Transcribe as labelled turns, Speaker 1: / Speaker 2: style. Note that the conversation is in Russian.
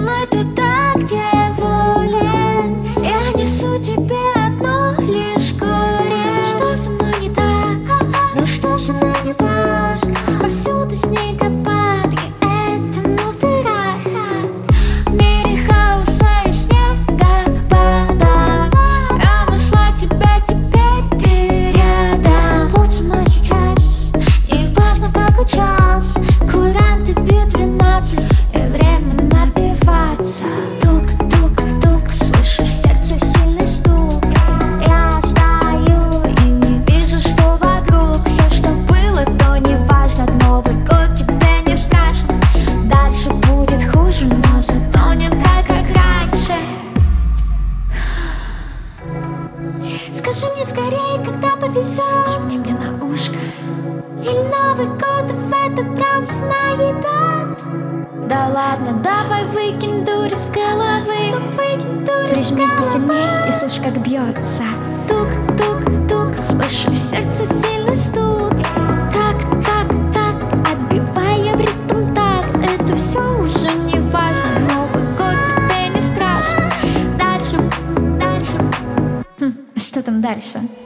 Speaker 1: мной туда, где я волен. Я несу тебе одно лишь горе. Что со мной не так? Ну что же она не даст? Повсюду снегопадки, этому вторая. В мире хаоса и снегопада я нашла тебя, теперь ты рядом. Будь со мной сейчас, не важно какой час. Куранты бьют 12, и время напиваться. Тук-тук-тук, слышишь сердце сильный стук. Я стою и не вижу, что вокруг. Все, что было, то не важно. Новый год тебе не страшно. Дальше будет хуже, но зато не так, как раньше. Скажи мне скорее, когда повезет. Шепни мне на ушко. Или Новый год в этот раз наебет. Да ладно, давай выкинь дурь с головы. Прижмись посильнее и слушай, как бьется. Тук-тук-тук, слышу сердце сильный стук. Так, отбивая в ритм так. Это все уже не важно. Новый год тебе не страшно. Дальше. Что там дальше?